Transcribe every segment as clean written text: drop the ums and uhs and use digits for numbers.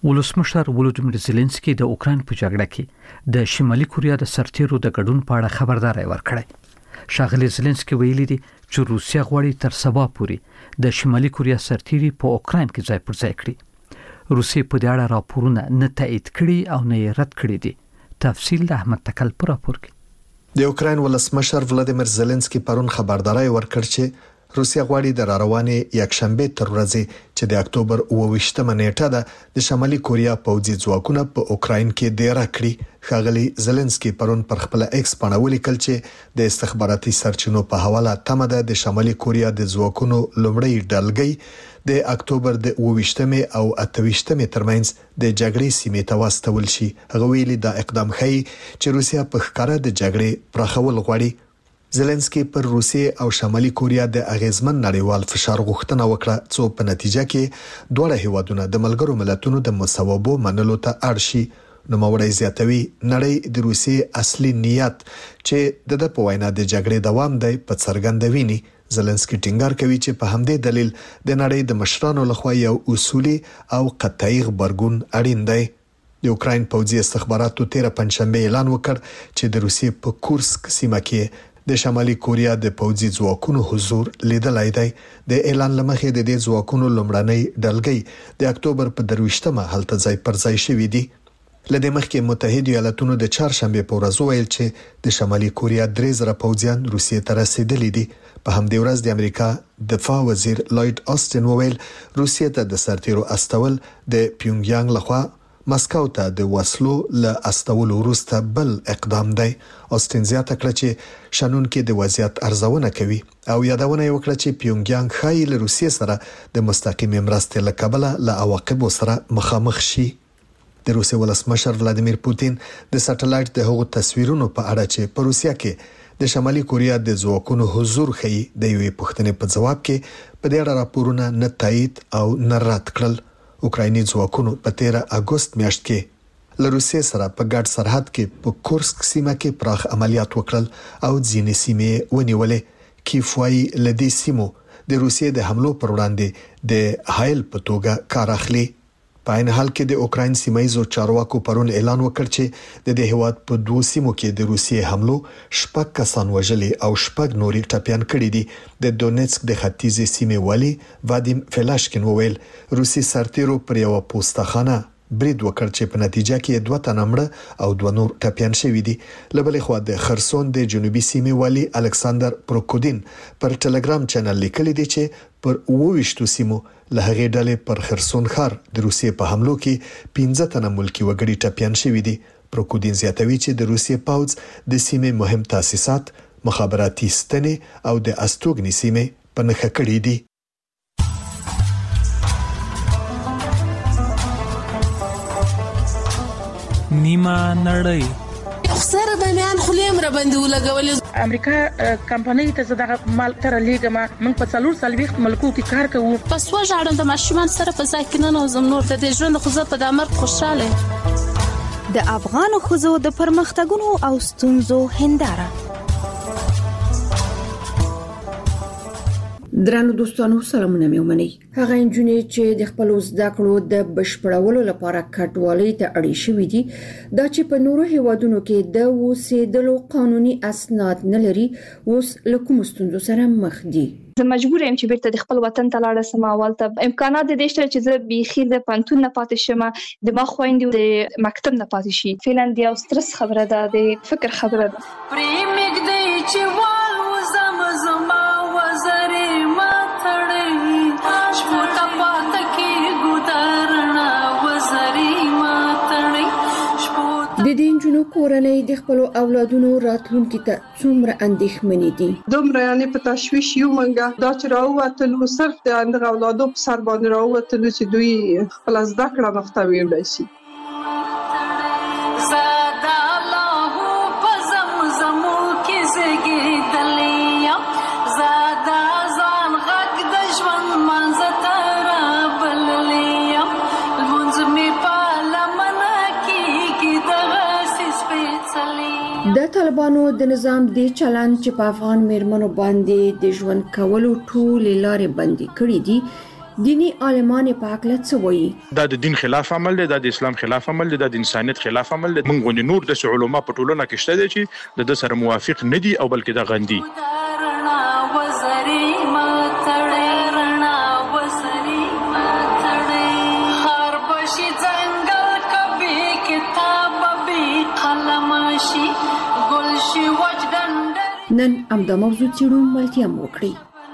ولسمشر ولودیمیر زيلنسکي د اوکرين په جګړه کې د شمالي کوریا د سرتیرو د ګډون په اړه خبرداري ورکړه. شاغلي زيلنسکي ویلي دي چې روسیا غواړي تر سبا پورې د شمالي کوریا سرتیري په اوکرين کې ځای پر ځای کړي. روسي په دې اړه راپورونه نه تایید کړي او نه رد کړي دي. تفصیل د احمد تکل پر راپور کې. د اوکرين ولسمشر ولودیمیر زيلنسکي پرون خبرداري ورکړ چې روسیا غواړي د راروانې یکشنبه تر ورځې چې د اکتوبر 28مه نیټه ده د شمالي کوریا پوځي ځواکونه په اوکرين کې ډیر کړي. ښاغلي زيلنسکي پرون پر خپل ایکس باندې ولیکل چې د استخباراتي سرچینو په حواله تمه ده د شمالي کوریا د ځواکونو لومړی ډلګۍ د اکتوبر د 28مه او 28مه ترمنځ د جګړې سیمې ته واستول شي. هغه ویلي دا اقدام ښيي چې روسیا په ښکاره د جګړې پراخول غواړي. زيلنسکي پر روسیې او شمالي کوریا د اغیزمن نړیوال فشار غوښتنه وکړه څو په نتیجه کې دوه هیوادونه د ملګرو ملتونو د مصوبو منلو ته اړ شي. نو موري زیاتوي نړۍ د روسیې اصلي نیت چې د په وینا د جګړې دوام دی په څرګندوي. زيلنسکي ټینګار کوي چې په همدې دلیل د نړۍ د مشرانو لخوا یو اصولي او قطعي خبرګون اړین دی. د اوکرين پوځي استخباراتو 13 پنځشنبه اعلان وکړ چې د روسیې په کورسک سیمه کې د شمالي کوریا د پوځي ځواکونو حضور لیدلای دی. د اعلان لمخې د دې ځواکونو لومړنۍ ډلګۍ د اکتوبر په 23مه هلته ځای پر ځای شوې دي. لدې مخکې متحده ایالاتونو د چهارشنبه په ورځ ویل چې د شمالي کوریا 3000 پوځیان روسیې ته رسیدلي دي. په همدې ورځ د امریکا دفاع وزیر لوید آستن وویل روسیې ته د سرتیرو استول د پیونګیانګ لخوا مسکو ته د وسلو له استولو وروسته بل اقدام دی. آستن زیاته کړه چې شنن کې د وضعیت ارزونه کوي او یادونه وکړه چې پیونګیانګ خای له روسیې سره د مستقیم مرستې له کبله له عواقبو سره مخامخ شي. د روسیې ولسمشر ولادیمیر پوتین د سټلایټ د هغو تصویرونو په اړه چې په روسیا کې د شمالي کوریا د ځواکونو حضور ښيي د یوې پوښتنې په جواب کې په دې اړه راپورونه نه تایید او نه رد کړل. اوکرایني ځواکونو په 13 اگست میاشت کې له روسیې سره په ګډ سرحد کې په کورسک سیمه کې پراخ عملیات وکړل او ځینې سیمې ونیولې. کیفوای لدې سیمو د روسیې د حملو پر وړاندې د حایل په توګه کار اخلي. په عین حال کې د اوکراین سیمایي چارواکو پرون اعلان وکړ چې د دې هیواد په دوه سیمو کې د روسیې حملو 6 کسان وژلي او 6 نوري ټپيان کړي دي. د دونیتسک د ختیځې سیمې والي وادیم فلاشکین وویل روسي سرتیرو پر یو پوسټخانه برید وکړ چې په نتیجه کې 2 تنه مړه او 2 نور ټپيان شوي دي. لبلې خو د خرسون د جنوبي سیمې والي الکساندر پروکودین پر ټلګرام چینل لیکلي دي چې پر 28 سیمو له هغې ډلې پر خرسون ښار د روسیې په حملو کې 15 تنه ملکی وګړي ټپيان شوي دي. پروکودین زیاتوي چې د روسیې پوځ د سیمې مهم تاسیسات مخابراتي ستنې او د استوګنې سیمې په نښه کړې دي. نیمه نړۍ سره د میان خلیم را باندې ولګولې امریکا کمپنۍ ته زړه مال تر لیګما موږ په 440 ملکو کې کار کوو. پس وژاړم د ماشومان سره په ځای کې نه نوزم نور د ژوند خو زه په دمر خوشاله. د افغان خزو د پرمختګونو او ستونزو هنداره. درنو دوستانو سلامونه مې ومنئ. هغه انجونې چې د خپل زده کړو د بشپړولو لپاره کډوالۍ ته اړې شوې دي دا چې په نورو هیوادونو کې د اوسېدلو قانوني اسناد نه لري اوس له کوم ستونزو سره مخ دي. زه مجبور یم چې بیرته د خپل وطن ته لاړ شم. اولته امکانات د دې شته چې زه بيخي د پانتون نه پاتې شم د ما خويندې د مکتب نه پاتې شي. فعلا دی او سترس خبره ده د فکر خبره ده. پریمګ دی چې وال وزم زما وزرې ما تړې شپو ته پات کې ګودرنا وزرې ما تړې شپو د دې انجونو کورنۍ د خپل اولادونو راتلونکي ته څومره اندېښمنې دي. دومره یعنی په تشویش یو منګه دا چې راووتلو صرف د اندغه اولادو په سر باندې راووتلو چې دوی خپل زده کړه مخته ویوړی شي. د طالبانو د نظام د چلند چې په افغان میرمنو باندې د ژوند کولو ټول لارې بندي کړې دي دینی عالمان په اړه څه وایي؟ دا د دین خلاف عمل دی، دا د اسلام خلاف عمل دی، دا د انسانیت خلاف عمل دی. موږ غوښنه نور د علماء په ټولنه کې شته دي چې د سره موافق نه دي او بلکې دا غندي. نن همدا موضوع څېړو ملتیا مو وکړي.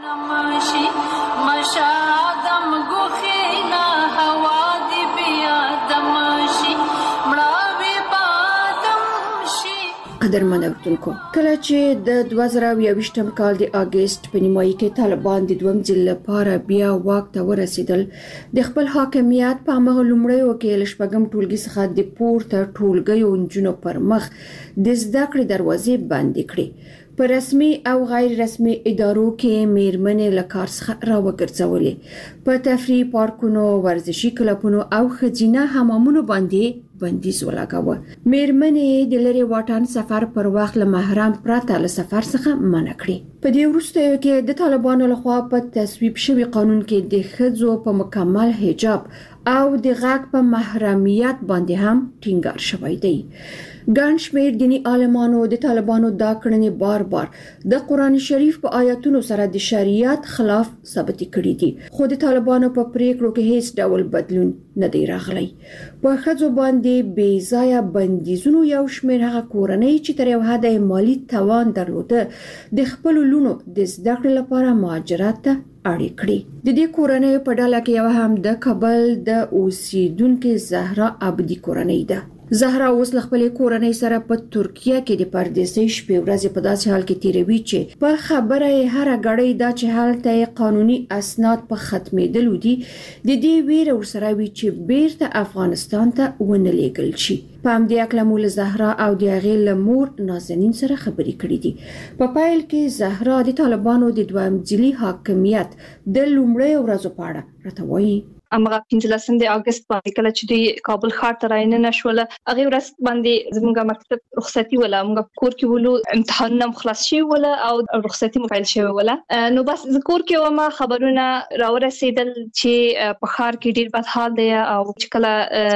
قدرمن اوریدونکو، کله چې د 2022م کال د اگست په نیمایي کې طالبان د دویم ځل لپاره بیا واک ته ورسېدل، د خپل حاکمیت په هغه لومړیو کې له شپږم ټولګي څخه د پورته ټولګیو نجونو پر مخ د زده کړې دروازې بندې کړې. په رسمي او غیر رسمي ادارو کې میرمنې له کار څخه راوګرځولې. په تفریح پارکونو، ورزشي کلبونو او ښځینه حمامونو باندې بندیز ولګاوه. میرمنې د لري واټن سفر پر وخت له محرم پرته له سفر څخه منع کړې. په دې وروستیو کې د طالبانو لخوا په تصویب شوی قانون کې د ښځو په مکمل حجاب او د غږ په محرمیت باندې هم ټینګار شوی دی. ګڼ شمېر دیني عالمانو د طالبانو دا کړنې بار بار د قرآن شریف په آیاتونو سره د شریعت خلاف ثابت کړي دي، خو د طالبانو په پریکړو کې هیڅ ډول بدلون نه دی راغلی. په ښځو باندې بې ځایه بندیزونو یو شمېر هغه کورنۍ چې تر یو حده مالی توان درلوده د خپلو لونو د زده کړې لپاره مهاجرت ته اړ کړي. د دې کورنۍ په ډله کې یو هم د کابل د اوسیدونکو زهرا عبدي کورنۍ ده. زهرا اوس له خپلې کورنۍ سره په ترکیه کې د پردیسۍ شپې ورځې په داسې حال کې تیروي چې په خبره یې هر غړی دا چې هلته قانوني اسناد په ختمېدلو دي، د دې ویره ورسره وي چې بیرته افغانستان ته ونه لیږل شي. په همدې اړه مو له زهرا او د هغې له مور نازنین سره خبرې کړې دي. په پیل کې زهرا د طالبانو د دویم ځلي حاکمیت د لومړیو ورځو په اړه راته وایي. امغه 15 د اگست باندې کله چې دوی کابل ښار ته رایننه شول، هغه ورځ باندې زموږ مکتب رخصتي ولا موږ کور کې ولو امتحانونه خلاص شي ولا او رخصتي مفعل شوی ولا. نو بس ذکر کې وما خبرونه راورسېدل چې په ښار کې ډیر بد حال دی او چې کله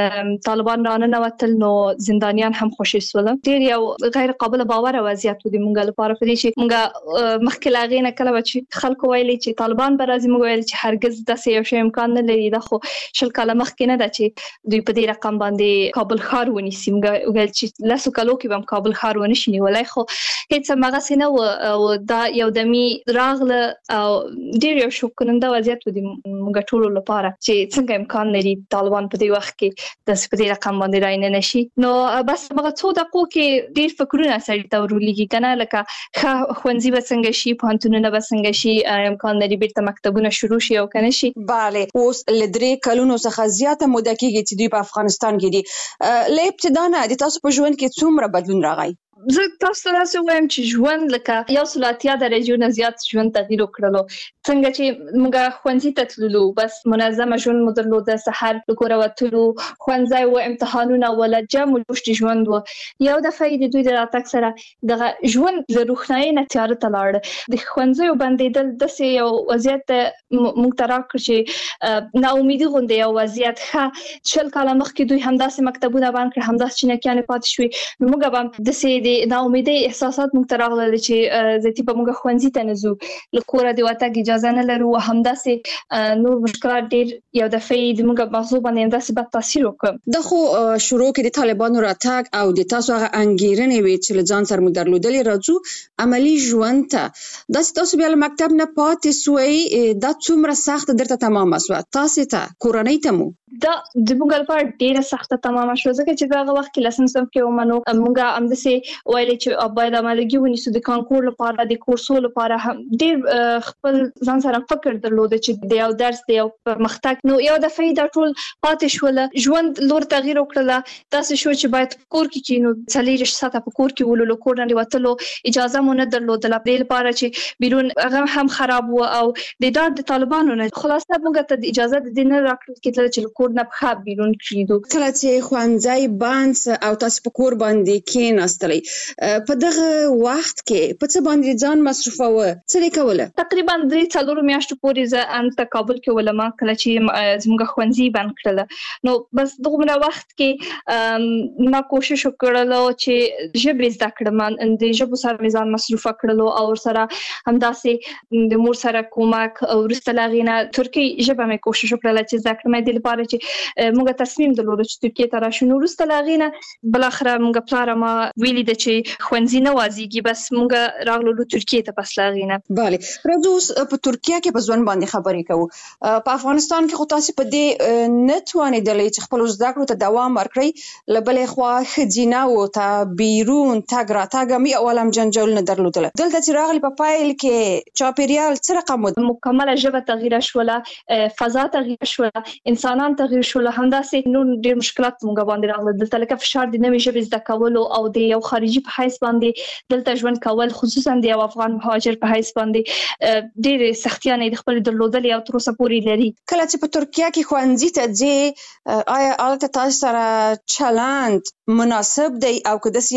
طالبان رانه وتل نو زندانیان هم خوشي شول. ډیر یو غیر قابل باور وضعیت دی موږ لپاره، په دې چې موږ مخکې لاغې نه کله چې خلکو ویلي چې طالبان به راځي، موږ ویل چې هرگز داسې یو شی امکان نه لري. خو شل کاله مخکې نه ده چې دوی په دې رقم باندې کابل ښار ونیسي. موږ ویل چې لاسو کالو کې هم کابل ښار ونشي نیولای، خو هیڅ هغه څه نه و. دا یو دمي راغله او ډیر یو شوک کننده وضعیت دی موږ ټول لپاره چې څنګه امکان لري طالبان په دې وخت کې د دې رقم باندې راینه نشي. نو بس هغه څو دقیقو کې ډیر فکرونه سړی ته ورولېږي کنه، لکه ښوونځي به څنګه شي، پوهنتونونه به څنګه شي، امکان لري بیرته مکتبونه شروع شي او کنه شي. bale اوس لدرې کلونو څخه زیاته موده کېږي چې دوی په افغانستان کې دي. له ابتدا نه د تاسو په ژوند کې څومره بدلون راغی؟ زه تاسو ته وایم چې ژوند لکه یو سلاتیا درجه نه زیات ژوند تغییر وکړلو. څنګه چې موږ ښوونځي ته تللو، بس منظمه ژوند مو درلوده، سحر له کوره وتلو، ښوونځي او امتحانونه ولا جمع لوشت ژوند و. یو دفعه د دوی د راتګ سره دغه ژوند له روښنايي نه تیار ته لاړ. د ښوونځي بندیدل داسې یو وضعیت موږ ته راکړ چې نا امیدي غونډه یو وضعیت ښه شل کاله مخکې دوی همداسې مکتبونه باندې کړ، همداسې چینکیانې پاتې شوې. موږ هم داسې د نا امیدي احساسات موږ ته راغلل چې ذاتي په موږ ښوونځي ته نه ځو، له کوره د وتګ اجازه نه لرو. همداسې نور مشکلات ډیر یو دفعه د موږ مغزو باندې همداسې بد تاثیر وکړ. د خو شروع کې د طالبانو راتګ او د تاسو هغه انګیرنې وي چې له ځان سره مو درلودلې راځو عملی ژوند ته، دا تاسو بیا له مکتب نه پاتې سوئ، دا څومره سخت درته تمام شوه تاسو ته کورنۍ ته مو؟ دا د موږ لپاره ډیره سخته تمامه شو، ځکه چې هغه وخت کې لسم صنف کې ومنو موږ همداسې ویلې چې باید عملګي ونیسو د کانکور لپاره، د کورسو لپاره. هم ډیر خپل ځان سره فکر درلود چې د یو درس د یو پرمختګ. نو یو دفعه دا ټول پاتې شول، ژوند لور تغییر وکړله. تاسو شو چې باید کور کې کینو، څلېرش ساعته په کور کې ولولو، کور نه وتلو اجازه مو نه درلودله د لپاره چې بیرون هغه هم خراب و او د طالبانو نه خلاصه موږ ته اجازه د دین راکړل کېدل چې کور نه بخا بیرون کړو. کله چې ښوونځي بانس او تاسو په کور باندې کېناستلې، په دغه وخت کې په څه باندې ځان مصرفوه څه کوله تقریبا 3-4 میاشتو پورې زه ان کابل کې ولما کله چې زموږ خوندزي بند کړل نو بس دغه وخت کې ما کوشش وکړل چې ژبه زده کړم د ژبه سره ځان مصرف کړل او سره همداسې د مور سره کومک او ورستلاغینه ترکی ژبه مې کوشش وکړل چې زده کړم د لپاره چې موږ تصمیم درلود چې ترکیه ته راشو نو ورستلاغینه بل اخر موږ پلار ما ویلي د چې خوندزي نه وازيږي بس موږ راغلو ترکیه ته پس لاغینه bale راځو په ترکیه کې په ځوان باندې خبرې کوو په افغانستان کې خو تاسو په دې نتوانې د چې خپل زده کړو ته دوام ورکړي لبلې خو خجینا او ته بیرون تاګ را تاګ می اولم جنجال نه درلودل دلته چې راغلی په پایل کې چاپیریال څه رقم مکمله ژبه تغییر شوله فضا تغییر شوله انسانان تغییر شوله همداسې نور ډېر مشکلات موږ باندې راغله دلته لکه فشار د نوې ژبې زده کول او د یو خارجي په حیث باندې دلته ژوند کول خصوصا د افغان مهاجر په حیث باندې ډېر سختیانه د خپل درلودل او تر اوسه پورې لري کله چې په ترکیه کې خوندزي ته ځي آیا البته تاسو سره چلند مناسب دی او که داسې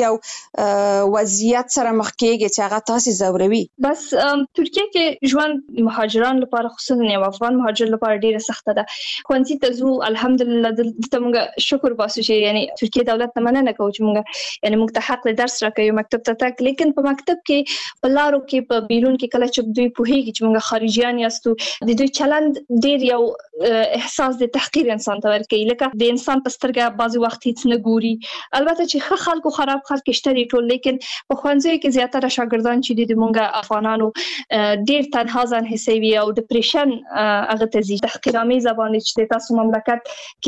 یو وضعیت سره مخ کېږي چې هغه تاسو زوروي بس ترکیه کې ژوند مهاجران لپاره خصوصا یو افغان مهاجر لپاره ډیره سخته ده خوندزي ته زو الحمدلله دلته موږ شکر باسو چې یعنی ترکیه دولت نه مننه کوي چې موږ یعنی موږ ته حق له درس راکوي مکتب ته تک لیکن په مکتب کې په لارو کې په بیرون کې کله چې دوی پوهیږي چې موږ خارجيان یاستو د دوی چلند ډیر یو احساس د تحقیر انسان ته ورکوي لکه د انسان په سترګه بعضي وخت هیڅ نه ګوري البته چې ښه خلکو خراب خلک شته دي ټول لیکن په خوانځي کې زیاتره شاګردان چې د موږ افغانانو ډیر تنها ځان حسوي او ډیپریشن هغه ته زی تحقیرامي زبان چې تاسو مملکت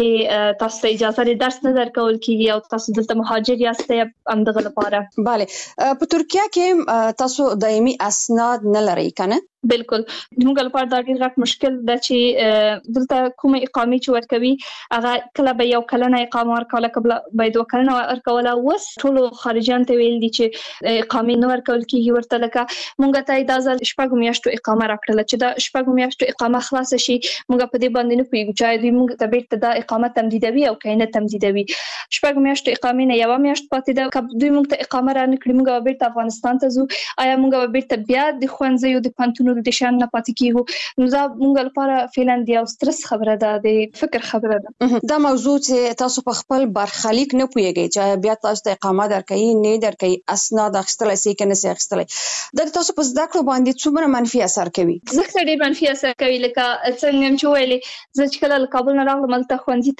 کې تاسو اجازه لري درس نه درکول کیږي او تاسو دلته مهاجر یاستئ همدغه لپاره bale په ترکیه کې تاسو دایمي اسناد نه لرئ کنه بالکل موږ لپاره دا ډیر غټ مشکل ده چې دلته کومه اقامه چې ورکوي هغه کله به یو کلنه اقامه ورکوله قبل باید وکړنه ورکوله وس ټول خارجيان ته ویل دي چې اقامه نه ورکول کیږي ورته لکه موږ ته اجازه شپږ میاشتو اقامه راکړل چې دا شپږ میاشتو اقامه خلاص شي موږ په دې باندې نه پیږو چې دوی موږ ته بیرته دا اقامه تمدیدوي او کینه تمدیدوي شپږ میاشتو اقامه نه یو میاشت پاتې ده کله دوی موږ ته اقامه را نکړي موږ بیرته افغانستان ته ځو آیا موږ بیرته بیا د خوانځي او د پانتونو د شان نه پاتې کیږو نو دا موږ لپاره فعلا دی او سترس خبره ده د فکر خبره ده دا موضوع چې تاسو په خپل برخلیک نه پوهیږئ چې بیا تاسو ته اقامه درکې نه درکې اسناد اخیستلای شي کنه سي اخیستلای دا تاسو په زده کړو باندې څومره منفي اثر کوي زه ډېر منفي اثر کوي لکه څنګه چې ویلې زه چې کله کابل نه راغلم ملته خوندزي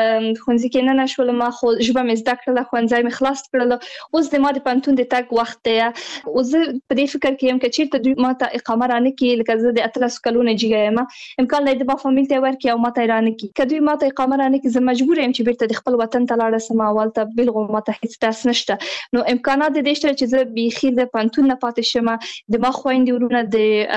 کې نه نشول ما خو ژبه مې زده کړله خوندزي مې خلاص کړل اوس د ما د پانتون د تاګ وخت دی او زه په دې فکر کې يم چې چیرته دوی ما ته اقامه رانه کې لکه زه د 13 کلونو جګه یم امکان لري د ما فامیل ته ورکې او ما ته رانه کې کدوې ما ته اقامه رانه کې زه مجبور یم چې بیرته د خپل وطن ته لاړ سم اول ته بلغه ما ته هیڅ تاس نشته نو امکانات د دې شته چې زه بيخي د پانتون نه پاتې شم د ما خويندې ورونه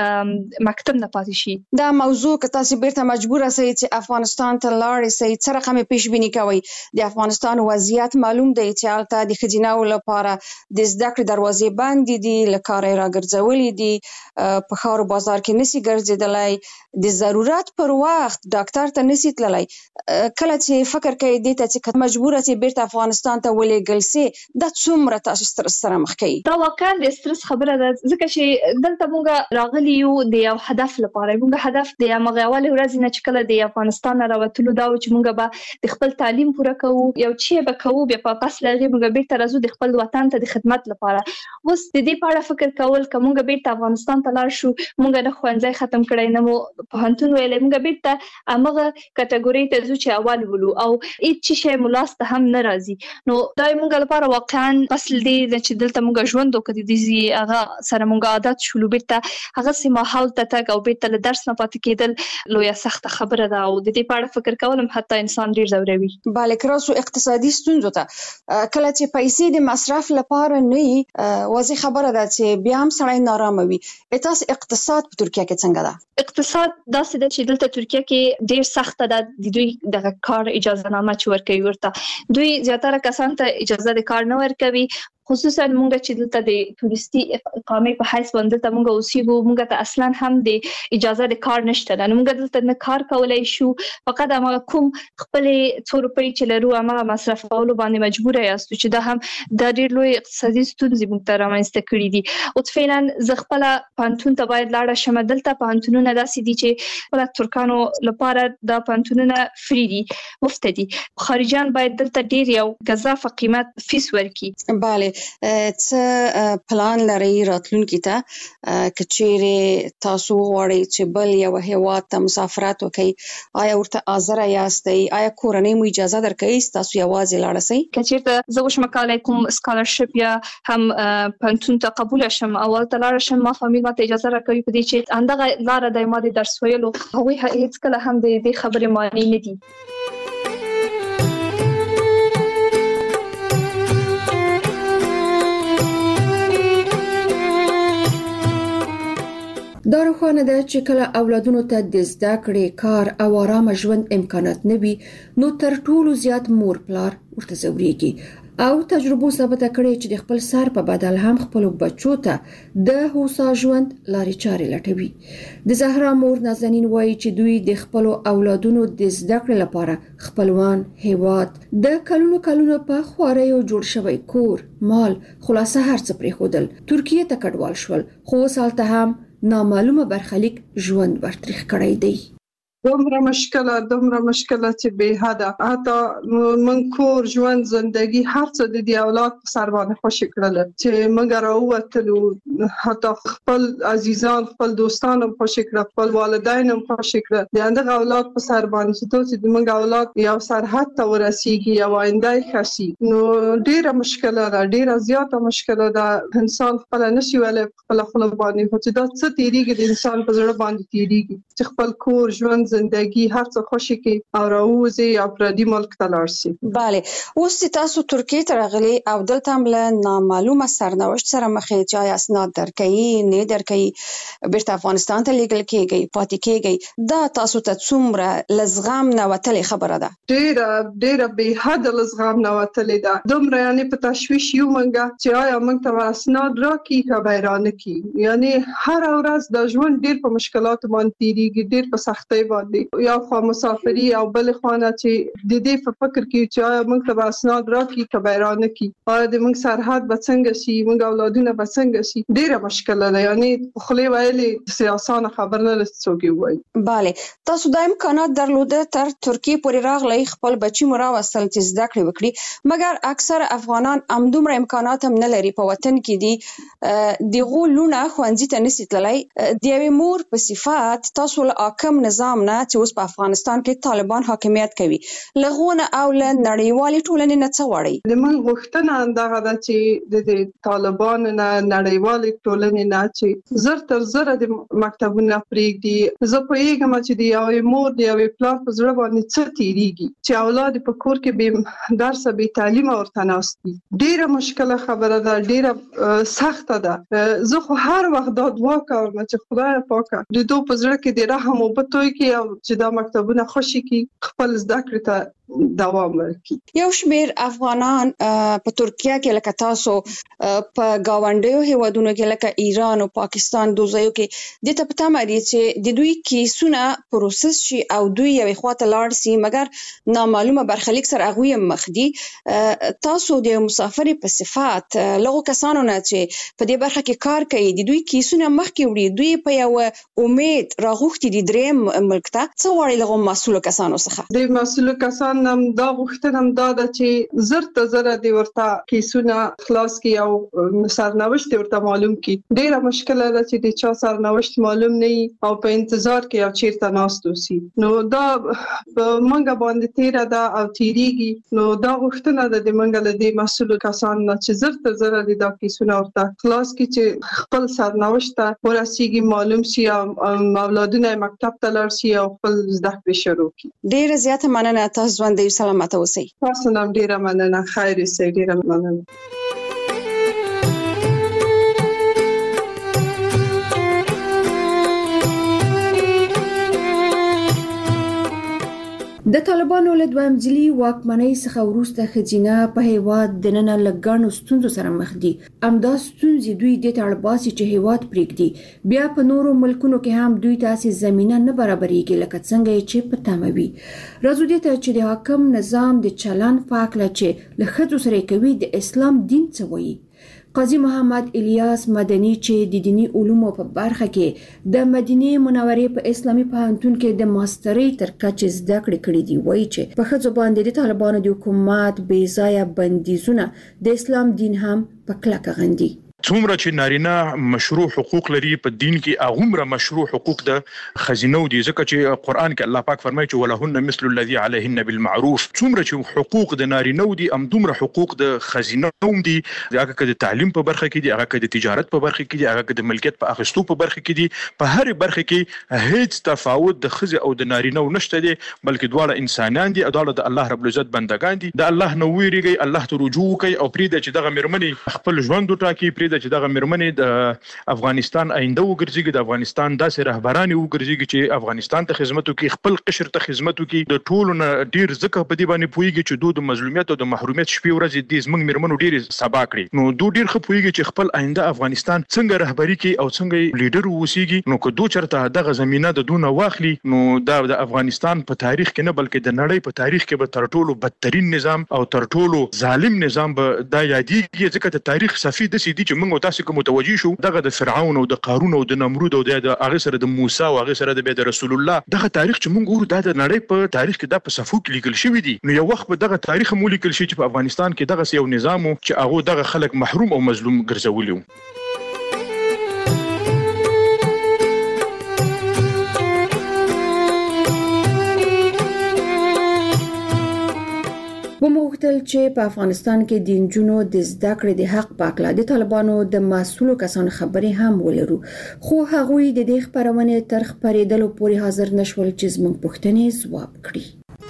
د مکتب نه پاتې شي دا موضوع که تاسو بیرته مجبور اوسئ چې افغانستان ته لاړ شئ څه رقم پیش بینی کوي د افغانستان وضعیت معلوم دی چې البته د خجیناو لپاره د زده کړې دروازې بندې دي لکه راګرځولې دي په خارو بازار کې نسی ګرځیدلای د ضرورت پر وخت ډاکټر ته نسی تللای کله چې فکر کوي د ته چې مجبور چې بیرته افغانستان ته ولېږل سي د څومره تاسو سترس سره مخ کوي دا واقعا د سترس خبره ده ځکه چې دلته موږ راغلی یو د یو هدف لپاره موږ هدف د مغاول ورځ نه چې کله د افغانستان راوتلو دا چې موږ به د خپل تعلیم پوره کوو یو چې به کوو بیا په پاس لږه موږ بیرته راځو د خپل وطن ته د خدمت لپاره اوس د دې په اړه فکر کول کومه بیرته افغانستان ته لاړ شو موږ نه خوانځي ختم کړی نه مو په هنتون ویلې موږ بیرته امغه کټګوري ته ځو چې اول ولو او هیڅ شی ملاسته هم ناراضي نو دا موږ لپاره واقعا اصل دی چې دلته موږ ژوند وکړو د دې هغه سره موږ عادت شولو بیرته هغه سیمه حال ته تک او بیرته له درس نه پاتې کېدل لویه سخت خبره ده او د دې په اړه فکر کولم حتی انسان ډیر زوروي bale کراسو اقتصادي ستونزو ته کله چې پیسې د مصرف لپاره نه واضح خبره ده چې بیا هم سړی نارامه وي تاسو اقتصاد په ترکیه کې څنګه ده اقتصاد داسې ده چې دلته ترکیه کې ډیر سخت ده د دوی د کار اجازه نامه چې ورکوي ورته دوی زیاتره کسان ته اجازه د کار نه ورکوي خصوصا موږ چې دلته د توريستي اقامې په حیث باندې ته موږ اوسېږو موږ ته اصلا هم د اجازه د کار نشته نو موږ دلته نه کار کولای شو فقط هغه کوم خپل 2 روپۍ چې لرو هغه مصرفولو باندې مجبور یاست چې دا هم د ډېر لوی اقتصادي ستونزې موږ ته رامنځته کړې دي او فعلا زه خپل پانتون ته باید لاړ شم دلته پانتونونه داسې دي چې خپل ترکانو لپاره دا پانتونونه فری دي مفت دي خارجيان باید دلته ډېر یو غضافه قیمت فیس ورکړي bale څه پلان لري راتلونکي ته کچېره تاسو غواړئ چې بل یو هیواد ته مسافرت وکړئ آیا ورته حاضر یاستئ آیا کورنۍ مو اجازه درکوي تاسو یوازې لاړ شئ کچېرته زه وش مکالای کوم سکالرشپ یا هم پانتون ته قبول شم اول ته لاړ شم ما فامیل ماته اجازه راکوي په دې چې اندغه لار د ما د درس ویلو هغه هیڅ کله هم د دې خبرې معنی نه دي دا روښانه ده چې کله اولادونو ته د زده کړې کار او آرام ژوند امکانات نه وي نو تر ټولو زیات مور پلار ورته ضروريږي او تجربو ثابت کړي چې د خپل سر په بدل هم خپل بچو ته د هوسا ژوند لارې چارې لټوي د زهرا مور نازنین وایي چې دوی د خپل اولادونو د زده کړې لپاره خپلوان هیواد د کلونو په خواريو جوړ شوی کور مال خلاصه هر څه پرې خودل ترکیه ته کډوال شول خو سالته هم نامعلومه برخلیک ژوند ورتریخ کړی دی دومره مشکله چې به حد حتی من کور ژوند زندگی هر څه د دې اولاد په سر باندې خوشی کړل چې موږ راووتلو حتی خپل عزیزان خپل دوستان هم خوشی کړل خپل والدین هم خوشی کړل د هغه اولاد په سر باندې چې موږ اولاد یو سرحد ته ورسیږي یو آینده خشي نو ډیره مشکله ده ډیره زیاته مشکله ده انسان خپل نشي ولې خپل باندې چې دا څه تیریږي د انسان په زړه باندې تیریږي چې خپل کور ژوند زندگی هر څه خوشي کې او راوځي یا پردي ملک ته لاړ شي bale اوس تاسو ترکیه ته راغلي او دلته هم له نامعلومه سرنوشت سره مخ چې اسناد درکې نه درکې بیرته افغانستان ته لیږل کېږي پاتې کېږي دا تاسو ته څومره لزغام نه وتلې خبره ده ډیره به حد لزغام نه وتلې ده دومره یعنی په تشویش یو منګه چې آیا موږ ته اسناد راکې خبرانه کی یعنی هر ورځ د ژوند ډیر په مشکلات باندې تیریږي ډیر په سختۍ باندې یا خو مسافری او بل خانه چې د دې په فکر کې چې موږ ته اسناد راکې خبرانه کی او د موږ سرحد به څنګه شي موږ اولادونه به څنګه شي ډیره مشکله ده یعنی خو ویلې سیاسانه خبر نه لڅوږي وای bale تاسو د امکانات درلوده تر ترکیه پورې راغلی خپل بچی مو راوستل چې زده کړې وکړي مګر اکثر افغانان همدومره امکانات هم نه لري په وطن کې دي دغه لونه خوندې ته نشي تللی د یوې مور په صفات تاسو له حاکم نظام نه چې اوس په افغانستان کې طالبان حاکمیت کوي لغونه او له نړیوالې ټولنې نه څه وړي د من غوښتنه اندغه ده چې د طالبان نه نړیوالې ټولنې نه چې زر تر زر د مکتبونو پرېږدي زه پوهیږم چې د یوې مور د یوې پلار په زړه باندې څه تیریږي چې اولاد په کور کې به درس به تعلیم ورته ناستي ډیره مشکله خبره ده ډیره سخته ده زه خو هر وخت دا دعا کوم چې خدای پاک د دوی په زړه کې د رحم او بتوي کې او چې دا مکتبونه خوشي کې خپل زده کړې ته دوام ورکړي یو شمیر افغانان په ترکیه کې لکه تاسو په گاونډیو هیوادونو کې لکه ایران او پاکستان دوزیو کې د ته پته مری چې د دوی کیسونه پروسس شي او دوی یوې خواته لاړ سي مګر نامعلومه برخلیک سره هغه مخ دي تاسو د مسافر په صفات لغو کسانو نه چې په دې برخه کې کار کوي د دوی کیسونه مخ کې وړي دوی په یو امید راغوښتي دي دریم ملک ته څو وړي لغو مسؤل کسانو څخه د مسؤل کسان نم دا غوښتنه دا ده چې زر ته زر دی ورته کیسونه خلاص کی او سرنوشت ورته معلوم کی ډیره مشکله ده چې د چا سرنوشت معلوم نه او په انتظار کې او چیرته ناستو سي نو دا منګه باندې تیر ده او تیریږي نو دا غوښتنه ده د منګه له دې مسؤل کسان نه چې زر ته زر دی دا کیسونه ورته خلاص کی چې خپل سرنوشت ورسیږي معلوم شي او اولادونه مکتب ته لاړ شي او خپل زده کړې شروع کړي ډیره زیاته مننه تاسو ژوند دې سلامت اوسئ تاسو نام ډیره مننه خیر سي ډیره مننه د طالبانو له دویم ځلي واکمنۍ څخه وروسته ښځینه په هیواد دننه له ګڼو ستونزو سره مخ دي. همدا ستونزې دوی دې ته اړ باسي چې هیواد پرېږدي. بیا په نورو ملکونو کې هم دوی ته زمینه نه برابرېږي لکه څنګه چې په تمه وي. راځو دې ته چې د حاکم نظام د چلن په هکله چې له ښځو سره کوي د اسلام دین څه وایي. قاضي محمد الیاس مدني چې د دینی علومو په برخه کې د مدینه منورې په اسلامي پوهنتون کې د ماسترۍ تر کچې زده کړې کړې دي، وایي چې په ښځو باندې د طالبانو د حکومت بې ځایه بندیزونه د اسلام دین هم په کلکه غندي. څومره چې نارینه مشروع حقوق لري په دین کې هغومره مشروع حقوق د خزینو دي، ځکه چې قرآن کې الله پاک فرمایي چې ولهن مثل الذي عليهن بالمعروف. څومره چې حقوق د نارینه دي همدومره حقوق د خزینو دي، هغه که د تعلیم په برخه کې دي، هغه که د تجارت په برخه کې دي، هغه که د ملکیت په اخیستو په برخه کې دي. په هر برخه کې هیڅ تفاوت د ښځې او د نارینه نشته دی، بلکې دواړه انسانان دي او دواړه د الله رب العزت بندگان دي. د الله نه ویریږي، الله ته رجوع کوي او پرېږدي چې دغه مېرمنې خپل ژوند وټاکي، پرېږدي چې دغه مېرمنې د افغانستان آینده وګرځيږي، د افغانستان داسې رهبران وګرځيږي چې افغانستان ته خدمت وکړي، خپل قشر ته خدمت وکړي. د ټولو نه ډیر ځکه په دې باندې پوهیږي چې د مظلومیت او د محرومیت شپې ورځې دې زموږ مېرمنو ډیر سبا کړي. نو دوی ډیر ښه پوهیږي چې خپل آینده افغانستان څنګه رهبري کوي او څنګه لیډر ووسیږي. نو که دوی چرته دغه زمينه د دونه واخلي نو دا د افغانستان په تاریخ کې نه بلکې د نړۍ په تاریخ کې به تر ټولو بدترین نظام او تر ټولو ظالم نظام به دا یادېږي، ځکه د تاریخ صفحې داسې دي چې موږ تاسو کوم متوجي شو دغه د فرعون او د قارون او د نمرود او د هغه سره د موسی او هغه سره د رسول الله دغه تاریخ چې موږ ګورو د نړۍ په تاریخ کې د په صفو کې لیکل شوی دي. نو یو وخت به دغه تاریخ مو لیکل شي چې په افغانستان کې دغه یو نظام چې هغه دغه خلک محروم او مظلوم ګرځولي. وموږتل چې په افغانستان کې د نجونو د زده کړې د حق په اړه د طالبانو د مسؤلو کسانو خبرې هم ولرو، خو هغوی د دې خبرونې تر خبرېدلو پورې حاضر نشول چې زموږ پوښتنې ځواب کړي.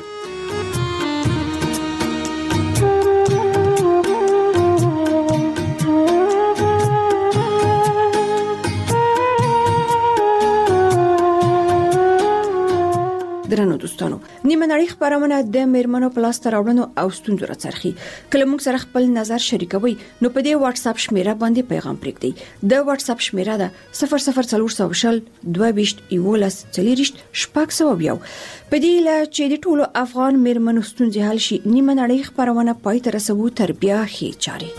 درنو دوستانو، نیمه نړۍ خبرونه د میرمنو په لاس راوړنو او ستونزو راڅرخي. کله موږ سره خپل نظر شریکوي نو په دې واتس اپ شمیره باندې پیغام پرېږدئ. د واتس اپ شمیره ده 00400 22 11 40 شپږ. په دې لا چې د ټولو افغان میرمنو ستونزې حل شي، نیمه نړۍ خبرونه پای ته رسوي تر بیا هي چاري.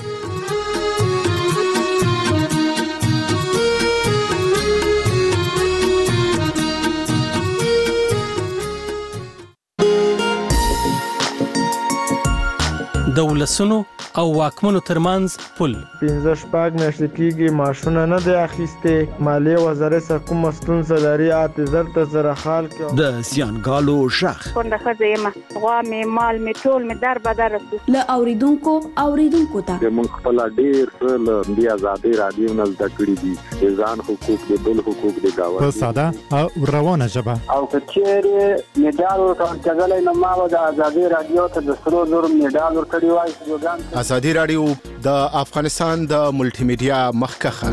د ولسونو او واکمنو ترمنځ پل 15 میاشتې کېږي ماشونه نه دی اخیسته، مالیه وزارت څخه کوم ستونزه لري اته زرته زره خال کې د زیانګالو شخ څنګه خزه غوا می مال می ټول می در بدر له اوریدونکو ته موږ خپل ډیر له دی آزادي رادیو نه زده کړی دي، ځان حقوق دي، بل حقوق دي گاوه په ساده او روانه ژبه او کچېره میډال ورکړل کېدل نو ما د آزادي رادیو ته د سرو زر میډال ورکړی. ازادي رادیو د افغانستان د ملټي میډیا مخکخه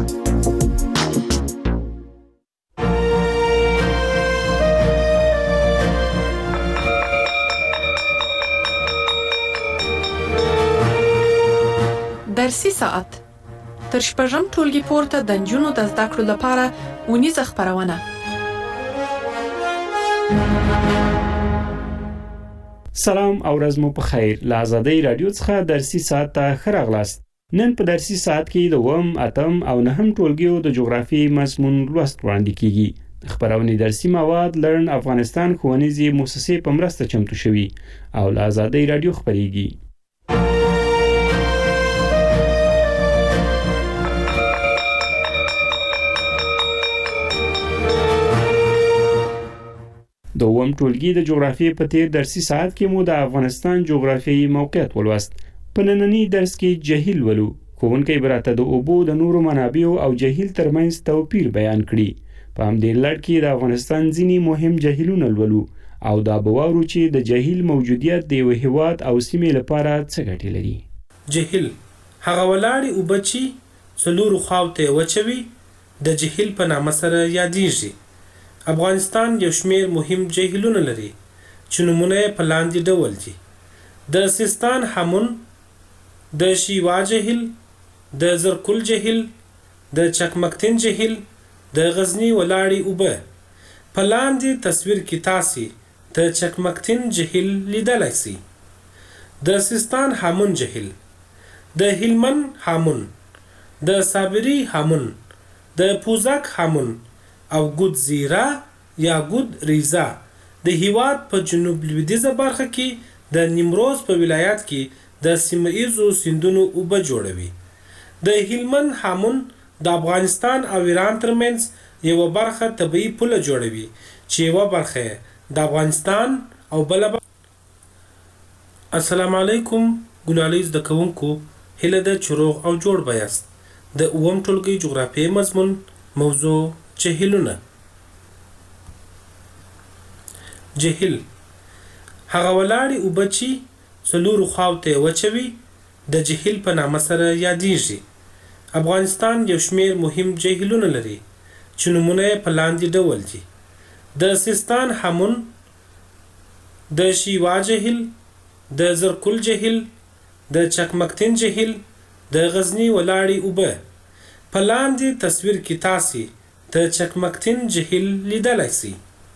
درسي ساعت تر شپږم ټولګي پورته د نجونو د زده کړو لپاره ونیزه خبرونه. سلام او ورځ مو په خیر. له آزادۍ رادیو څخه درسي ساعت ته ښه راغلاست. نن په درسي ساعت کې د 8م، 8م او 9م ټولګیو د جغرافي مضمون لوست وړاندې کیږي. خبرونه درسي مواد لرن افغانستان ښوونیزې مؤسسې په مرسته چمتو شوي او له آزادۍ رادیو خبريږي. د 8م ټولګي د جغرافیې په تیر درسي ساعت کې مو د افغانستان جغرافیایي موقعیت ولوست. په نننی درس کې جهیل ولو. ښوونکی براته د اوبو د نورو منابعو او جهیل ترمنځ توپیر بیان کړي. په همدې لړ کې د افغانستان ځینی مهم جهیلونه ولو او دا بوارو چې د جهیل موجودیت د یو هیواد او سیمې لپاره څه ګټه لري. جهیل هغه ولاړې اوبچی څلورو خواوته وچوي د جهیل په نامه سره یادېږي. افغانستان یو شمیر مهم جهیلونه لري. چې نمونه په لاندې ډول دي: د سیستان همون، د شیوا جهیل، د زرکل جهیل، د چکمکتین جهیل، د غزنی ولاړې اوبه. په لاندې تصویر کې تاسې د چکمکتین جهیل لیدلی سئ. د سیستان همون جهیل، د هلمند همون، د صابري همون، د پوزک همون او ګود زیرا یا ګود ریزا د هیواد په جنوب لویدیځه برخه کې د نیمروز په ولایت کې د سیمه ایزو سیندونو اوبه جوړوي. د هلمند همون د افغانستان او ایران ترمنځ یوه برخه طبیعي پوله جوړوي چې یوه برخه د افغانستان او بله. السلام علیکم ګلالۍ زده کوونکو، هیله ده چې روغ او جوړ به یاست. د اووم ټولګي جغرافیې مضمون موضوع جهیلونه. جهیل هغه ولاړې اوبه چې څلورو خواو ته یې وچوي د جهیل په نامه سره یادیږي. افغانستان یو شمیر مهم جهیلونه لري چې نمونه یې په لاندې ډول دي: د سیستان همون، د شیوا جهیل، د زرکل جهیل، د چکمکتین جهیل، د غزنی ولاړې اوبه. په لاندې تصویر کې تاسې د چکمکتین جهیل لیدلی سئ.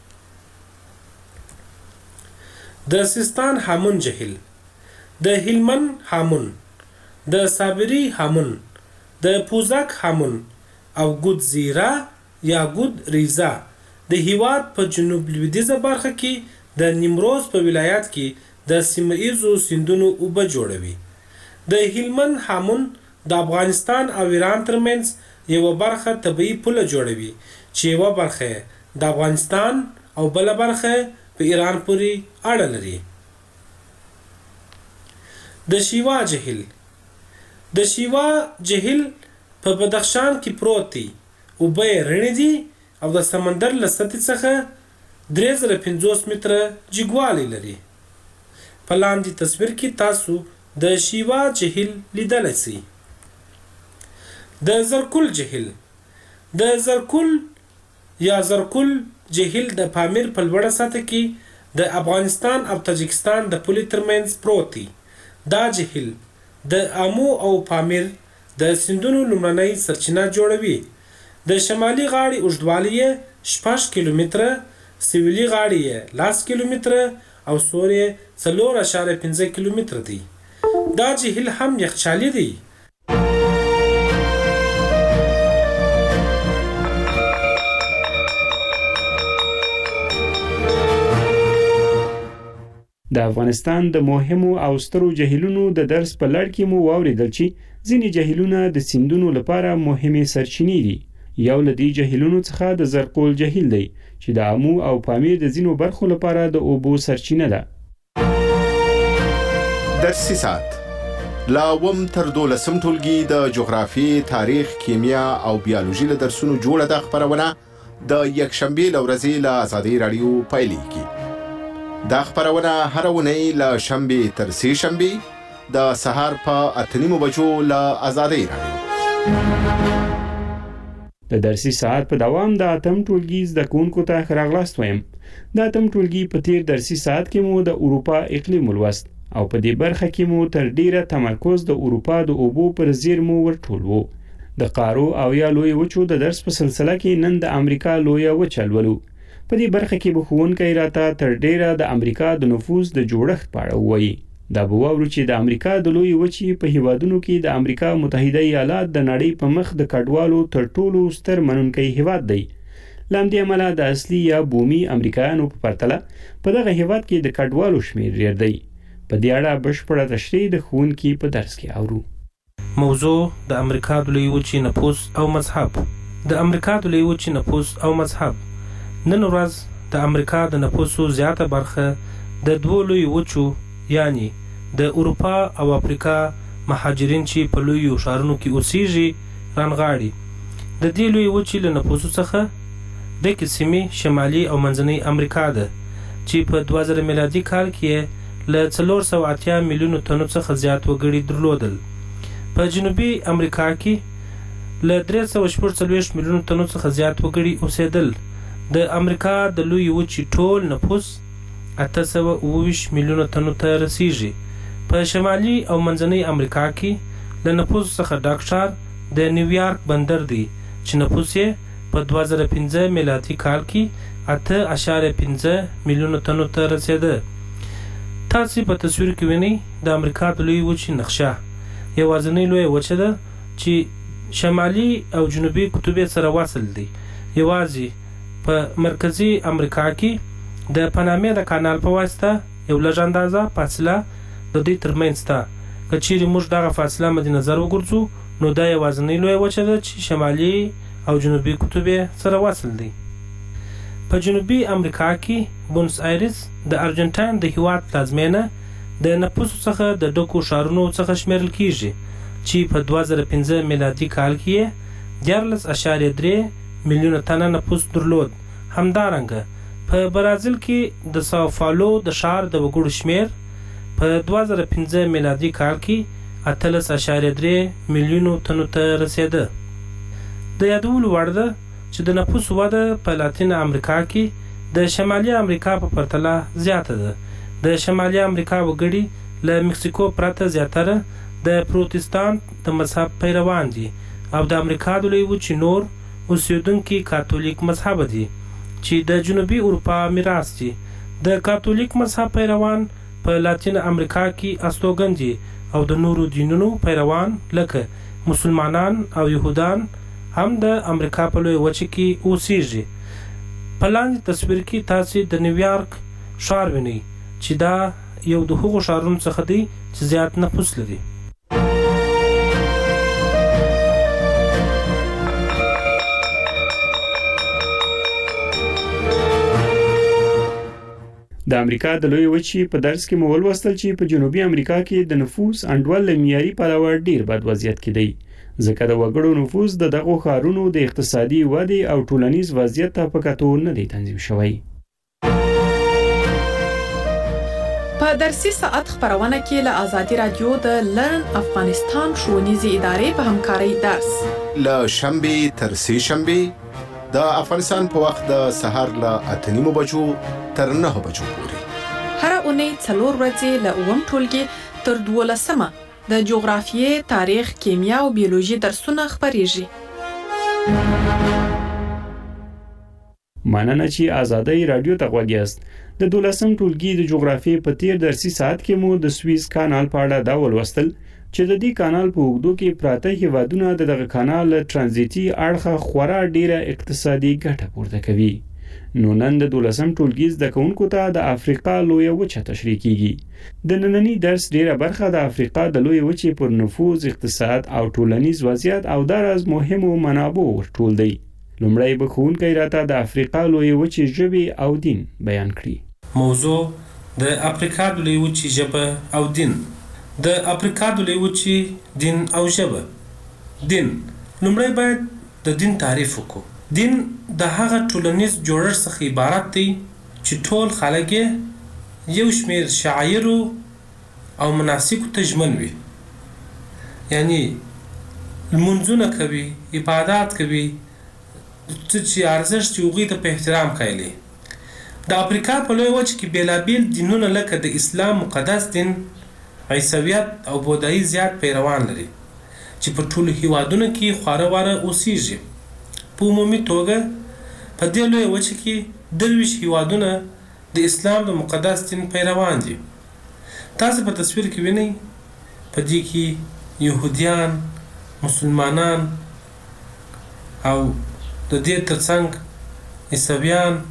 د سیستان همون جهیل، د هلمند همون، د صابري همون، د پوزک همون او ګود زیرا یا ګود ریزا د هیواد په جنوب لویدیځه برخه کې د نیمروز په ولایت کې د سیمه ایزو سیندونو اوبه جوړوي. د هلمند همون د افغانستان او ایران ترمنځ یوه برخه طبیعي پوله جوړوي چې یوه برخه د افغانستان او بله برخه په ایران پورې اړه لري. د شیوا جهیل، د شیوا جهیل په بدخشان کې پروت دی. اوبه یې رڼې دي او د سمندر له سطحې څخه 3050 متره جګوالی لري. په لاندې تصویر کې تاسو د شیوا جهیل لیدلی سئ. د زرکل جهیل، د زرکل یا زرکل جهیل د پامیر په لوړه سطحه کې د افغانستان او تاجکستان د پولې ترمنځ پروت دی. دا جهیل د آمو او پامیر د سیندونو لومړنۍ سرچینه جوړوي. د شمالي غاړې اوږدوالی یې 6 کیلومتره، سویلي غاړې یې 10 کیلومتره او سور یې 4.5 کیلومتره دی. دا جهیل هم یخچالي دی. د افغانستان د مهمو او سترو جهیلونو د درس په لړ کې مو واوریدل چې ځینې جهیلونه د سیندونو لپاره مهمې سرچینې دي. یو له دې جهیلونو څخه د زرکول جهیل دی چې د آمو او پامیر د ځینو برخو لپاره د اوبو سرچینه ده. درسي ساعت لا اووم تر 12 ټولګي د جغرافیې، تاریخ، کیمیا او بیولوژي له درسونو جوړه ده خبرونه د یکشنبې له ورځې له آزادۍ راډیو پیلېږي. دا خبرونه هر اونۍ له شنبې تر سې شنبې د سهار په 8:30 بجو له آزادۍ راډیو. د درسي ساعت په دوام د اتم ټولګي زده کوونکو ته ښه راغلاست وایم. د اتم ټولګي په تیر درسي ساعت کې مو د اروپا اقلیم ولوست او په دې برخه کې مو تر ډیره تمرکز د اروپا د اوبو پر زیرمو ورټول وو. د قارو او یا لوی وچو د درس په سلسله کې نن د امریکا لوی وچه لولو. په دې برخه کې به ښوونکی راته تر ډیره د امریکا د نفوذ د جوړښت په اړه ووایي. دا به واورو چې د امریکا د لوی وچې په هیوادونو کې د امریکا متحده ایالات د نړۍ په مخ د کډوالو تر ټولو ستر منونکی هیواد دی. له همدې امله د اصلي یا بومي امریکایانو په پرتله په دغه هیواد کې د کډوالو شمیر ډیر دی. په دې اړه بشپړه تشریح د ښوونکي په درس کې اورو. موضوع د امریکا د لوی وچې نفوس او مذهب. د امریکا د لوی وچې نفوس او مذهب. نن ورځ د امریکا د نفوسو زیاته برخه د دوه لوی وچو یعنی د اروپا او افریقا مهاجرین چې په لویو ښارونو کې اوسېږي رانغاړي. د دې لوی وچې له نفوسو څخه د سیمې شمالي او منځنۍ امریکا ده چې په 2000 میلادي کال کې له 480 میلیونو تنو څخه زیات وګړي درلودل. په جنوبي امریکا کې له 344 میلیونو تنو څخه زیات وګړي اوسېدل. د امریکا د لوی وچې ټول نفوس 829 میلیونه تنو ته رسیږي. په شمالي او منځنۍ امریکا کې له نفوس څخه ډک ښار د نیویارک بندر دی چې نفوس یې په 2015 میلادي کال کې 8.15 میلیونه تنو ته رسیده. تاسو په تصویر کې وینئ د امریکا د لوی وچې نقشه. یوازینۍ لوی وچه ده چې شمالي او جنوبي قطب سره وصل دي. یوازې په مرکزي امریکا کې د پانامې د کانال په واسطه یو لږ اندازه فاصله د دې ترمنځ ده. که چیرې موږ دغه فاصله مد نظر وګرځو نو دا یوازینۍ لوی وچه ده چې شمالي او جنوبي قطب سره وصل دي. په جنوبي امریکا کې بونس آیرس د ارجنټاین د هیواد پلازمینه د نفوس څخه د ډکو ښارونو څخه شمیرل کیږي چې په 2015 میلادي کال کې 14.3 میلیونه تنه نفوس درلود. همدارنګه په برازیل کې د ساو پاولو د ښار د وګړو شمیر په 2015 میلادي کال کې 18.3 میلیونو تنو ته رسیده. د یادولو وړ ده چې د نفوس وده په لاتین امریکا کې د شمالي امریکا په پرتله زیاته ده. د شمالي امریکا وګړي له مکسیکو پرته زیاتره د پروتستانت د مذهب پیروان دي او د امریکا د لوی وچې نور اوسیدونکي کاتولیک مذهب دي چې د جنوبي اروپا میراث دي. د کاتولیک مذهب پیروان په لاتین امریکا کې استوګن دي او د نورو دینونو پیروان لکه مسلمانان او يهودان هم د امریکا په لوی وچې کې اوسېږي. په لاندې تصویر کې تاسو د نیویارک ښار وینئ چې دا یو د هغو ښارونو څخه دی چې زیات نفوس لري. د امریکا د لوی وچې په درس کې مو ولوستل چې په جنوبي امریکا کې د نفوس انډول له معیاري پلوه ډیر بد وضعیت کې دی ځکه د وګړو نفوس د دغو ښارونو د اقتصادي ودې او ټولنیز وضعیت ته په کتو نه دی تنظیم شوی. په درسي ساعت خبرونه کې له آزادي رادیو د لرن افغانستان ښوونیزې ادارې په همکارۍ درس له شنبه تر سه شنبه د افغانستان په وخت د سهار له 8:30 بجو تر 9 بجو پورې هر اونۍ 4 ورځې له اوم ټولګي تر 12 د جغرافیې، تاریخ، کیمیا او بیولوژي درسونه خبريږي. مننه چې آزادۍ رادیو ته غوږ یاست. د 12م ټولګي د جغرافیې په تیر درسي ساعت کې مو د سویس کانال په اړه دا ولوستل چې د دې کانال په اوږدو کې پراته هیوادونه دغه کانال ترانزیتي اړخه خورا ډیره اقتصادي ګټه پورته کوي. نو نن د 12م ټولګي زده کوونکو ته د افریقا لوی وچه تشریح کیږي. د نننی درس ډیره برخه د افریقا د لوی وچې پر نفوذ، اقتصاد او ټولنیز وضعیت او دراز مهمو منابعو ورټول دی. لومړی به ښوونکی راته د افریقا لوی وچې ژبې او دین بیان کړي. موضوع د افریقا د لوی وچې ژبه او دین. د افریقا د لوی وچې دین او ژبه. دین لومړی باید د دین تعریف وکړو. دین د هغه ټولنیز جوړښت څخه عبارت دی چې ټول خلک یو شمیر شعایرو او مناسکو ته ژمن وي. یعنی لمونځونه کوي، عبادت کوي، چې ارزښت یې هغوی ته په احترام کوي. د افریقا په لوی وچه کې بیلابیل دینونه لکه د اسلام مقدس دین، عیسویت او بودایي زیات پیروان لري چې په ټولو هیوادونو کې خواره واره اوسېږي. په عمومي توګه په دې لوی وچه کې 23 هیوادونه د اسلام د مقدس دین پیروان دي. تاسو په تصویر کې وینئ په دې کې يهوديان، مسلمانان او د دې ترڅنګ عیسویان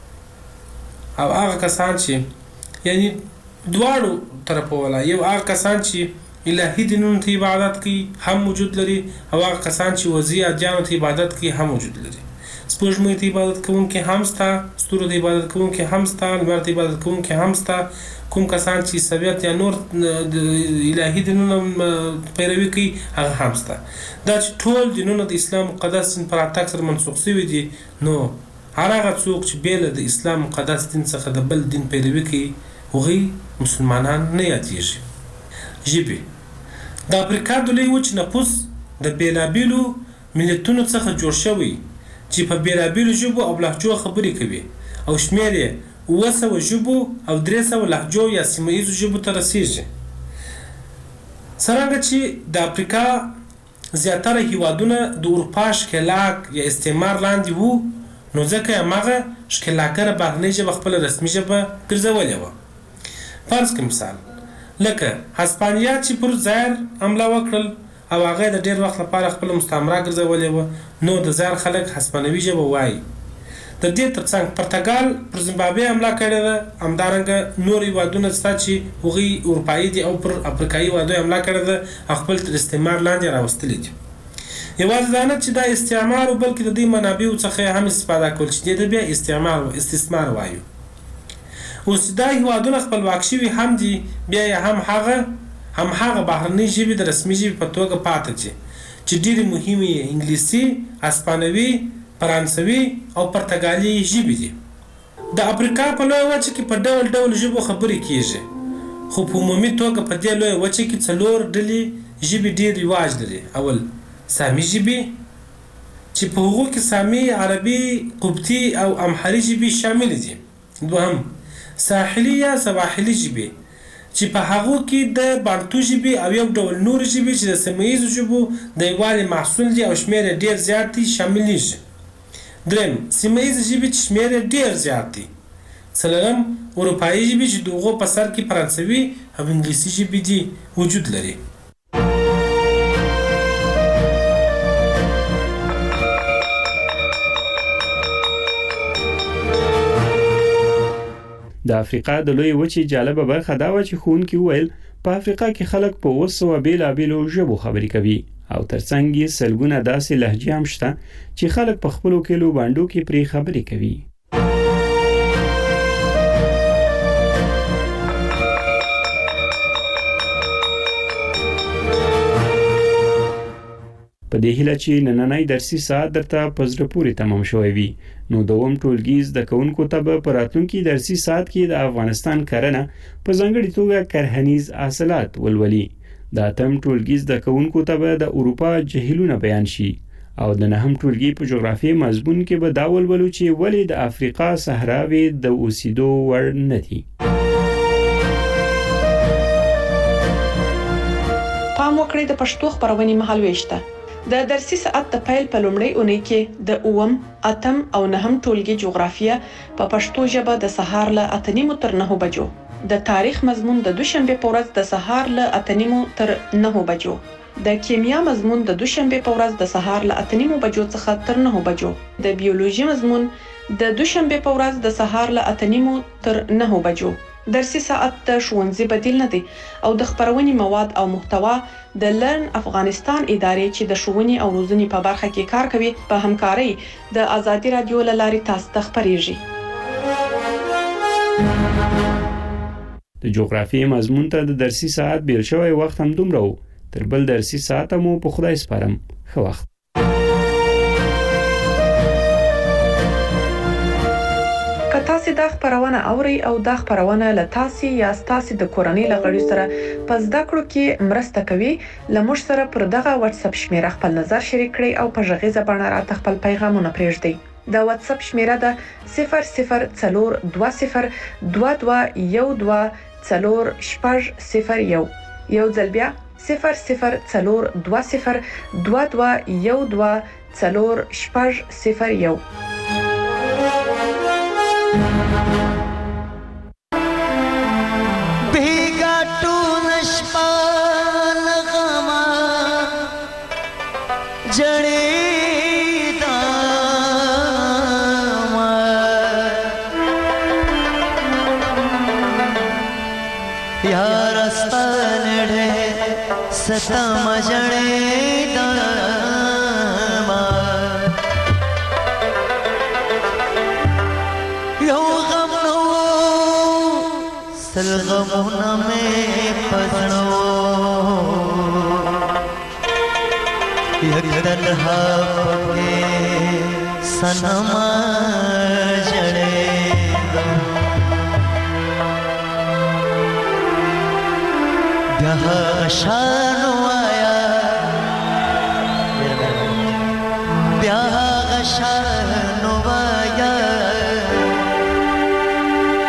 او هغه کسان چې یعنی دواړو طرفو ولا یو هغه کسان چې الهي دینونو ته عبادت کوي هم موجود لري او هغه کسان چې وضعي ادیانو ته عبادت کوي هم موجود لري. سپوږمۍ ته عبادت کوونکي هم ستا، ستورو ته عبادت کوونکي هم ستا، لمر ته عبادت کوونکي هم ستا. کوم کسان چې عیسویت یا نور د الهي دینونو پیروي کوي هغه هم ستا. دا چې ټول دینونه د اسلام مقدس دین پر اتاک سره منسوخ شوي دي، نو هر هغه څوک چې بیل د اسلام مقدس دین څخه د بل دین پیروي کوي هغوی مسلمانان نه یادېږي. ژبې د افریقا د لوی وچې نفوس د بیلابیلو ملتونو څخه جوړ شوی چې په بیلابیلو ژبو او لهجو خبرې کوي او شمېر یې 200 ژبو او 300 لهجو یا سیمه ایزو ژبو ته رسیږي. څرنګه چې د افریقا زیاتره هیوادونه د اروپا ښکېلاک یا استعمار لاندې وو، نو ځکه یې هماغه ښکېلاکره بهرنۍ ژبه خپله رسمي ژبه ګرځولې وه. فرض کړه مثال لکه هسپانیا چې پر زایر حمله وکړل او هغه د ډېر وخت لپاره خپله مستعمره ګرځولې وه، نو د زایر خلک هسپانوي ژبه وایي. د دې ترڅنګ پرتګال پر زیمبابوې حمله کړې ده، همدارنګه نور هیوادونه شته چې هغوی اروپایي دي او پر افریقایي هیوادونو حمله کړې ده او خپل تر استعمار لاندې راوستلي دي. یوازې دا نه چې دا استعمار و، بلکې د دې منابعو څخه هم استفاده کول چې دې ته بیا استثمار وایو. اوس دا هیوادونه خپلواک شوي هم دي، بیا یې هم هغه بهرنۍ ژبې د رسمي ژبې په توګه پاتې دي چې ډېرې مهمې یې انګلیسي، اسپانوي، فرانسوي او پرتګالي ژبې دي. د افریقا په لویه وچه کې په ډول ډول ژبو خبرې کیږي، خو په عمومي توګه په دې لویه وچه کې 4 ډلې ژبې ډېر رواج لري. اول سامي ژبې چې په هغو کې سامي، عربي، قبطي او امحري ژبې شامل دي. دوهم ساحلي یا سواحلي ژبې چې په هغو کې د بانتو ژبې او یو ډول نور ژبې چې د سیمه ییزو ژبو د یووالي محصول دي او شمېر یې ډېر زیات دي شاملېږي. دریم سیمه ییزې ژبې چې شمېر یې ډېر زیات دي. څلورم اروپایي ژبې چې د هغو په سر کې فرانسوي او انګلیسي ژبې دي وجود لري. د افریقا د لوی وچې جالبه برخه دا و چې ښوونکي وویل په افریقا کې خلک په 200 بیلابیلو ژبو خبرې کوي او ترڅنګ یې سلګونه داسې لهجې هم شته چې خلک په خپلو کلو باندو کې پرې خبرې کوي. په دې هیله چې نننۍ درسي ساعت درته په زړه پورې تمام شوی وي، نو دوم ټولګي زده کوونکو ته به په راتلونکي درسي ساعت کې د افغانستان کرنه په ځانګړې توګه کرهنیز حاصلات ولولي. د اتم ټولګي زده کوونکو ته به د اروپا جهیلونه بیان شي او د نهم ټولګي په جغرافیې مضمون کې به دا ولولو چې ولې د افریقا صحراوې د اوسېدو وړ نه دي. پام وکړئ د پښتو خبرونې مهالويش ته. د درسي ساعت د پیل په لومړۍ اونۍ کې د 8م، 8م او 9م ټولګي جغرافیه په پښتو ژبه د سهار له 8:30 تر 9 بجو، د تاریخ مضمون د دوشنبه په ورځ د سهار له 8:30 تر 9 بجو، د کیمیا مضمون د دوشنبه په ورځ د سهار له 8:30 بجو څخه تر 9 بجو، د بیولوژي مضمون د دوشنبه په ورځ د سهار له 8:30 تر 9 بجو. درسي ساعت د ښوونځي بدیل نه دی او د خبرونې مواد او محتوا د لرن افغانستان ادارې چې د ښوونې او روزنې په برخه کې کار کوي په همکارۍ د آزادي رادیو له لارې تاسو ته خبرېږي. د جغرافیې مضمون ته د درسي ساعت بیل شوی وخت هم دومره و. تر بل درسي ساعت مو په خدای سپارم. ښه وخت. که تاسو دا خبرونه اورئ او دا خبرونه له تاسو یا تاسو د کورنۍ لغړي سره په زده کړو کې مرسته کوي، لموږ سره پر دغه واتس اپ شمیره خپل نظر شریک کړئ او په غږیزه بڼه راته خپل پیغامونه پرېږدئ. دا واتس اپ شمیره ده 004212124001. یو ځل بیا 004212124001. सता मजड़े दामा यो गम नो सलगमुना में पसणो यकदल हा पके सनमा जड़े शानो आया ब्याह शानो आया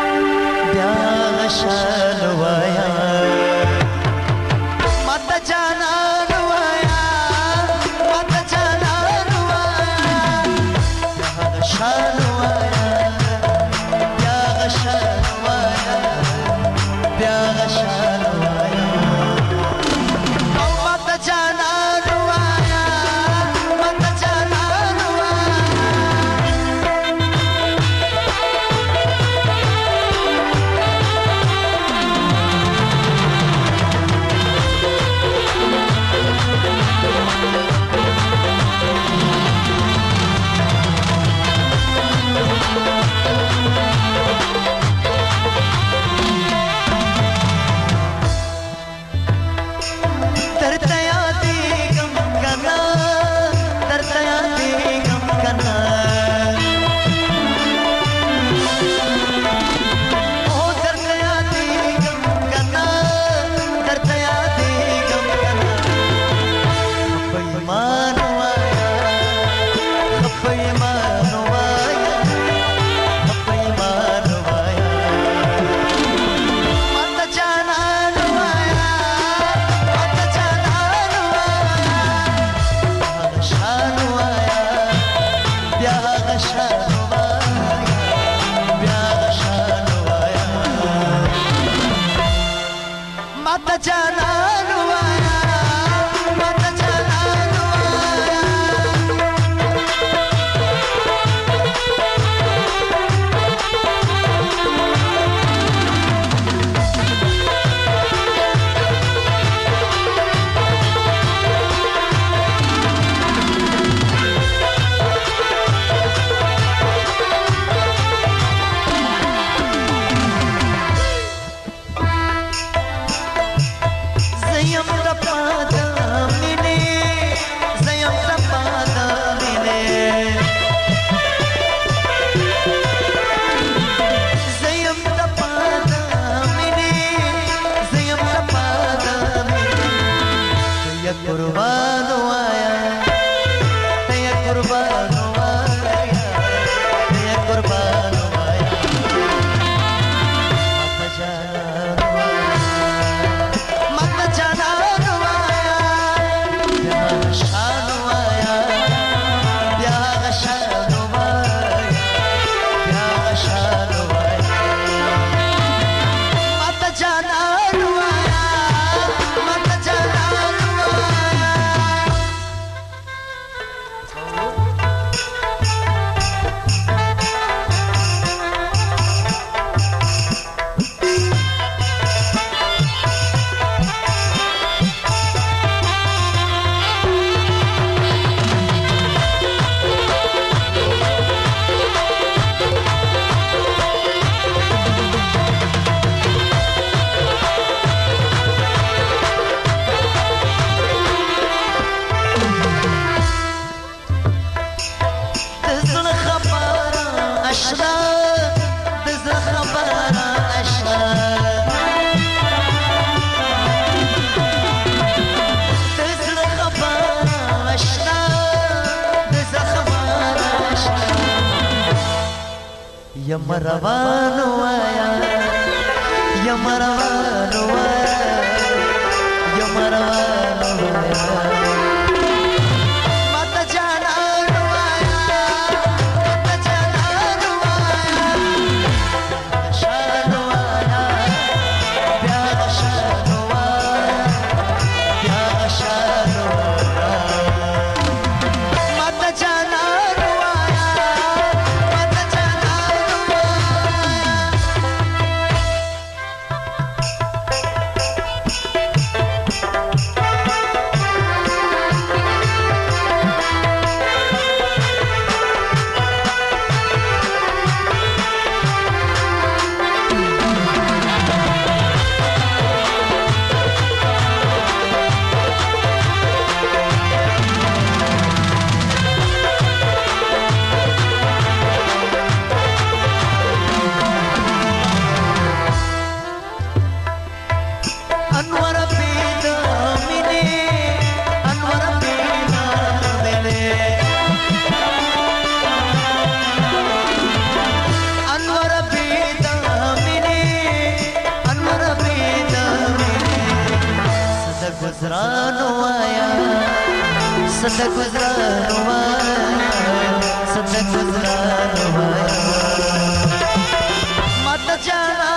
Mata jana